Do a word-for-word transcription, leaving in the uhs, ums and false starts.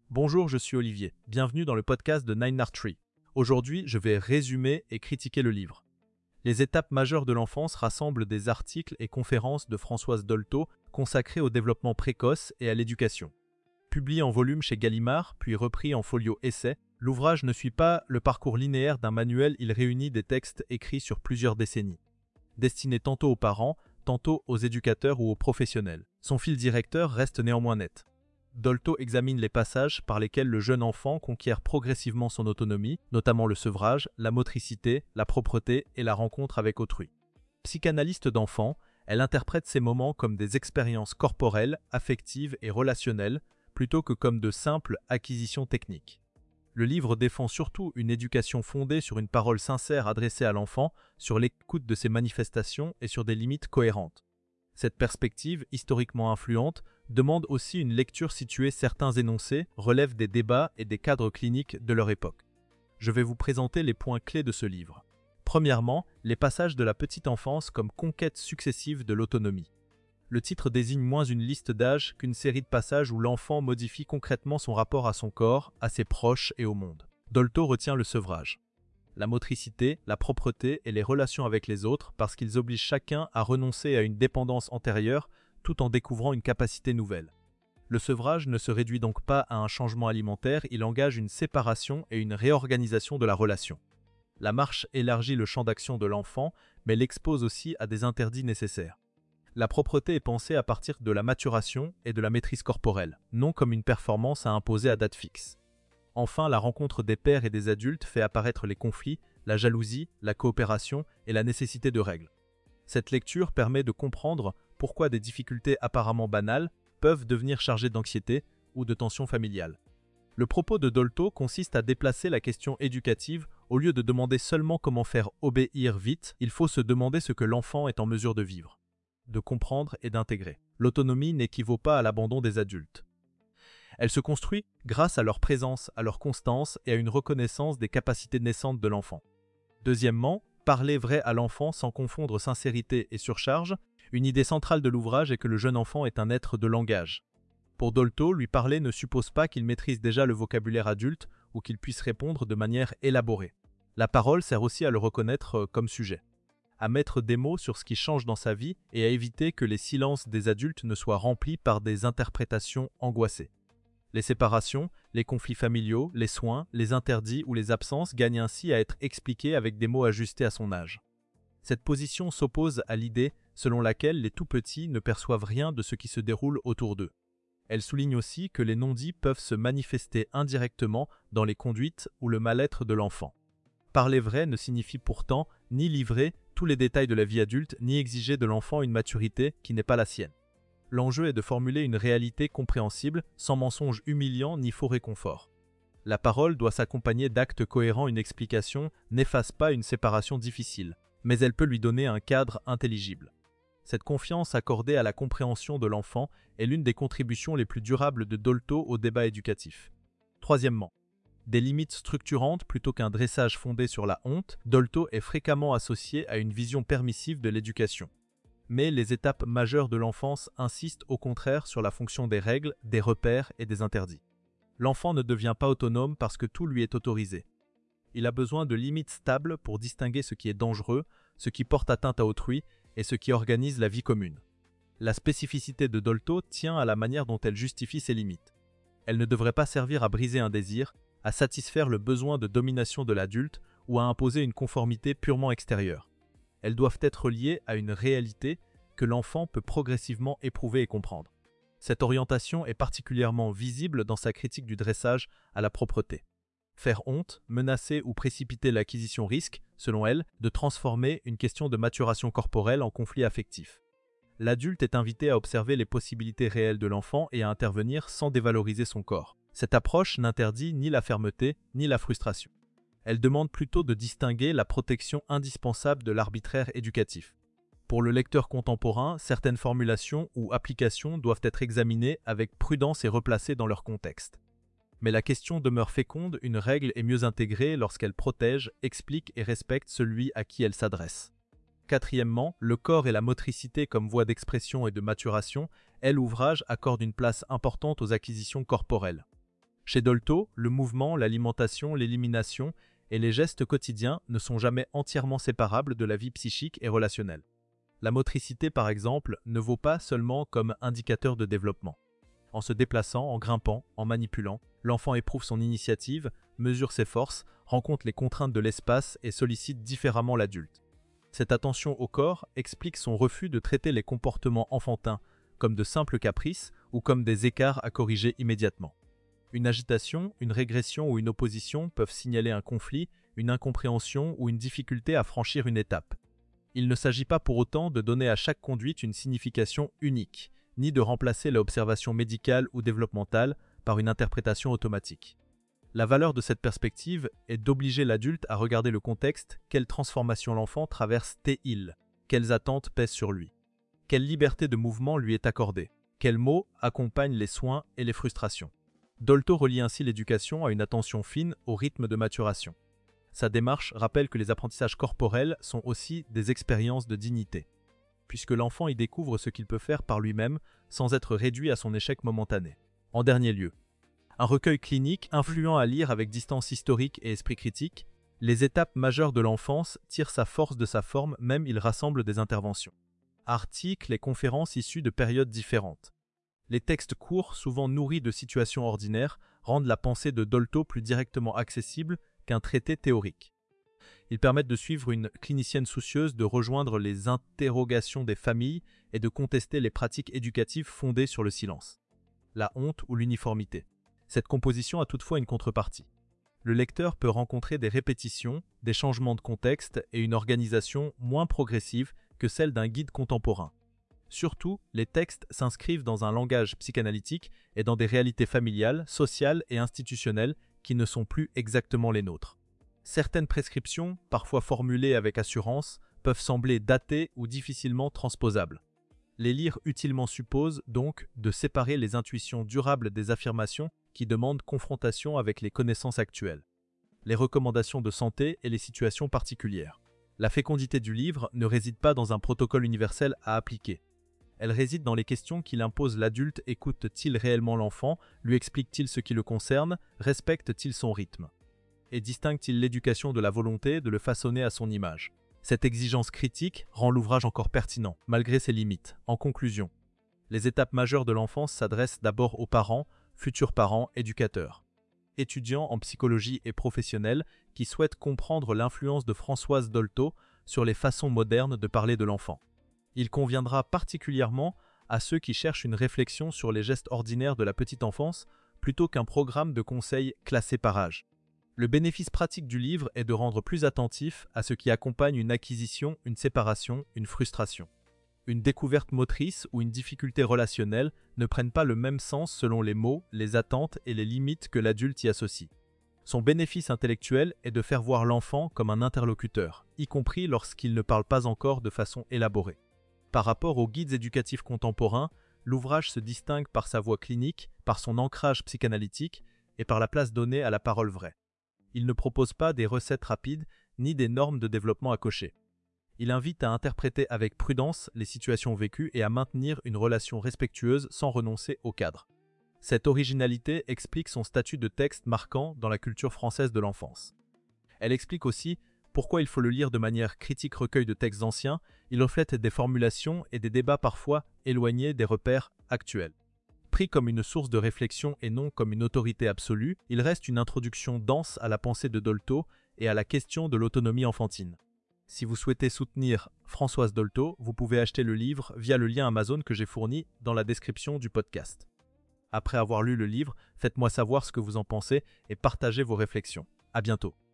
Bonjour, je suis Olivier. Bienvenue dans le podcast de Nine Art Tree. Aujourd'hui, je vais résumer et critiquer le livre. Les étapes majeures de l'enfance rassemblent des articles et conférences de Françoise Dolto consacrés au développement précoce et à l'éducation. Publié en volume chez Gallimard, puis repris en folio essai, l'ouvrage ne suit pas le parcours linéaire d'un manuel, il réunit des textes écrits sur plusieurs décennies, destinés tantôt aux parents, tantôt aux éducateurs ou aux professionnels. Son fil directeur reste néanmoins net. Dolto examine les passages par lesquels le jeune enfant conquiert progressivement son autonomie, notamment le sevrage, la motricité, la propreté et la rencontre avec autrui. Psychanalyste d'enfant, elle interprète ces moments comme des expériences corporelles, affectives et relationnelles, plutôt que comme de simples acquisitions techniques. Le livre défend surtout une éducation fondée sur une parole sincère adressée à l'enfant, sur l'écoute de ses manifestations et sur des limites cohérentes. Cette perspective, historiquement influente, demande aussi une lecture située. Certains énoncés relèvent des débats et des cadres cliniques de leur époque. Je vais vous présenter les points clés de ce livre. Premièrement, les passages de la petite enfance comme conquête successive de l'autonomie. Le titre désigne moins une liste d'âges qu'une série de passages où l'enfant modifie concrètement son rapport à son corps, à ses proches et au monde. Dolto retient le sevrage, la motricité, la propreté et les relations avec les autres parce qu'ils obligent chacun à renoncer à une dépendance antérieure tout en découvrant une capacité nouvelle. Le sevrage ne se réduit donc pas à un changement alimentaire, il engage une séparation et une réorganisation de la relation. La marche élargit le champ d'action de l'enfant, mais l'expose aussi à des interdits nécessaires. La propreté est pensée à partir de la maturation et de la maîtrise corporelle, non comme une performance à imposer à date fixe. Enfin, la rencontre des pairs et des adultes fait apparaître les conflits, la jalousie, la coopération et la nécessité de règles. Cette lecture permet de comprendre pourquoi des difficultés apparemment banales peuvent devenir chargées d'anxiété ou de tensions familiales. Le propos de Dolto consiste à déplacer la question éducative. Au lieu de demander seulement comment faire obéir vite, il faut se demander ce que l'enfant est en mesure de vivre, de comprendre et d'intégrer. L'autonomie n'équivaut pas à l'abandon des adultes. Elle se construit grâce à leur présence, à leur constance et à une reconnaissance des capacités naissantes de l'enfant. Deuxièmement, parler vrai à l'enfant sans confondre sincérité et surcharge. Une idée centrale de l'ouvrage est que le jeune enfant est un être de langage. Pour Dolto, lui parler ne suppose pas qu'il maîtrise déjà le vocabulaire adulte ou qu'il puisse répondre de manière élaborée. La parole sert aussi à le reconnaître comme sujet, à mettre des mots sur ce qui change dans sa vie et à éviter que les silences des adultes ne soient remplis par des interprétations angoissées. Les séparations, les conflits familiaux, les soins, les interdits ou les absences gagnent ainsi à être expliqués avec des mots ajustés à son âge. Cette position s'oppose à l'idée selon laquelle les tout-petits ne perçoivent rien de ce qui se déroule autour d'eux. Elle souligne aussi que les non-dits peuvent se manifester indirectement dans les conduites ou le mal-être de l'enfant. Parler vrai ne signifie pourtant ni livrer tous les détails de la vie adulte, ni exiger de l'enfant une maturité qui n'est pas la sienne. L'enjeu est de formuler une réalité compréhensible, sans mensonge humiliant ni faux réconfort. La parole doit s'accompagner d'actes cohérents. Une explication n'efface pas une séparation difficile, mais elle peut lui donner un cadre intelligible. Cette confiance accordée à la compréhension de l'enfant est l'une des contributions les plus durables de Dolto au débat éducatif. Troisièmement, des limites structurantes plutôt qu'un dressage fondé sur la honte. Dolto est fréquemment associé à une vision permissive de l'éducation. Mais les étapes majeures de l'enfance insistent au contraire sur la fonction des règles, des repères et des interdits. L'enfant ne devient pas autonome parce que tout lui est autorisé. Il a besoin de limites stables pour distinguer ce qui est dangereux, ce qui porte atteinte à autrui et ce qui organise la vie commune. La spécificité de Dolto tient à la manière dont elle justifie ses limites. Elle ne devrait pas servir à briser un désir, à satisfaire le besoin de domination de l'adulte ou à imposer une conformité purement extérieure. Elles doivent être liées à une réalité que l'enfant peut progressivement éprouver et comprendre. Cette orientation est particulièrement visible dans sa critique du dressage à la propreté. Faire honte, menacer ou précipiter l'acquisition risque, selon elle, de transformer une question de maturation corporelle en conflit affectif. L'adulte est invité à observer les possibilités réelles de l'enfant et à intervenir sans dévaloriser son corps. Cette approche n'interdit ni la fermeté ni la frustration. Elle demande plutôt de distinguer la protection indispensable de l'arbitraire éducatif. Pour le lecteur contemporain, certaines formulations ou applications doivent être examinées avec prudence et replacées dans leur contexte. Mais la question demeure féconde, une règle est mieux intégrée lorsqu'elle protège, explique et respecte celui à qui elle s'adresse. Quatrièmement, le corps et la motricité comme voie d'expression et de maturation, elle, l'ouvrage accorde une place importante aux acquisitions corporelles. Chez Dolto, le mouvement, l'alimentation, l'élimination et les gestes quotidiens ne sont jamais entièrement séparables de la vie psychique et relationnelle. La motricité, par exemple, ne vaut pas seulement comme indicateur de développement. En se déplaçant, en grimpant, en manipulant, l'enfant éprouve son initiative, mesure ses forces, rencontre les contraintes de l'espace et sollicite différemment l'adulte. Cette attention au corps explique son refus de traiter les comportements enfantins comme de simples caprices ou comme des écarts à corriger immédiatement. Une agitation, une régression ou une opposition peuvent signaler un conflit, une incompréhension ou une difficulté à franchir une étape. Il ne s'agit pas pour autant de donner à chaque conduite une signification unique, ni de remplacer l'observation médicale ou développementale par une interprétation automatique. La valeur de cette perspective est d'obliger l'adulte à regarder le contexte, quelle transformation l'enfant traverse-t-il, quelles attentes pèsent sur lui, quelle liberté de mouvement lui est accordée, quels mots accompagnent les soins et les frustrations. Dolto relie ainsi l'éducation à une attention fine au rythme de maturation. Sa démarche rappelle que les apprentissages corporels sont aussi des expériences de dignité, puisque l'enfant y découvre ce qu'il peut faire par lui-même sans être réduit à son échec momentané. En dernier lieu, un recueil clinique influent à lire avec distance historique et esprit critique, les étapes majeures de l'enfance tirent sa force de sa forme, même il rassemble des interventions. Articles et conférences issus de périodes différentes. Les textes courts, souvent nourris de situations ordinaires, rendent la pensée de Dolto plus directement accessible qu'un traité théorique. Ils permettent de suivre une clinicienne soucieuse de rejoindre les interrogations des familles et de contester les pratiques éducatives fondées sur le silence, la honte ou l'uniformité. Cette composition a toutefois une contrepartie. Le lecteur peut rencontrer des répétitions, des changements de contexte et une organisation moins progressive que celle d'un guide contemporain. Surtout, les textes s'inscrivent dans un langage psychanalytique et dans des réalités familiales, sociales et institutionnelles qui ne sont plus exactement les nôtres. Certaines prescriptions, parfois formulées avec assurance, peuvent sembler datées ou difficilement transposables. Les lire utilement suppose donc de séparer les intuitions durables des affirmations qui demandent confrontation avec les connaissances actuelles, les recommandations de santé et les situations particulières. La fécondité du livre ne réside pas dans un protocole universel à appliquer. Elle réside dans les questions qu'il impose l'adulte. Écoute-t-il réellement l'enfant? Lui explique-t-il ce qui le concerne? Respecte-t-il son rythme? Et distingue-t-il l'éducation de la volonté de le façonner à son image? Cette exigence critique rend l'ouvrage encore pertinent, malgré ses limites. En conclusion, les étapes majeures de l'enfance s'adressent d'abord aux parents, futurs parents, éducateurs, étudiants en psychologie et professionnels qui souhaitent comprendre l'influence de Françoise Dolto sur les façons modernes de parler de l'enfant. Il conviendra particulièrement à ceux qui cherchent une réflexion sur les gestes ordinaires de la petite enfance plutôt qu'un programme de conseils classé par âge. Le bénéfice pratique du livre est de rendre plus attentif à ce qui accompagne une acquisition, une séparation, une frustration. Une découverte motrice ou une difficulté relationnelle ne prennent pas le même sens selon les mots, les attentes et les limites que l'adulte y associe. Son bénéfice intellectuel est de faire voir l'enfant comme un interlocuteur, y compris lorsqu'il ne parle pas encore de façon élaborée. Par rapport aux guides éducatifs contemporains, l'ouvrage se distingue par sa voix clinique, par son ancrage psychanalytique et par la place donnée à la parole vraie. Il ne propose pas des recettes rapides ni des normes de développement à cocher. Il invite à interpréter avec prudence les situations vécues et à maintenir une relation respectueuse sans renoncer au cadre. Cette originalité explique son statut de texte marquant dans la culture française de l'enfance. Elle explique aussi pourquoi il faut le lire de manière critique. Recueil de textes anciens, il reflète des formulations et des débats parfois éloignés des repères actuels. Pris comme une source de réflexion et non comme une autorité absolue, il reste une introduction dense à la pensée de Dolto et à la question de l'autonomie enfantine. Si vous souhaitez soutenir Françoise Dolto, vous pouvez acheter le livre via le lien Amazon que j'ai fourni dans la description du podcast. Après avoir lu le livre, faites-moi savoir ce que vous en pensez et partagez vos réflexions. À bientôt.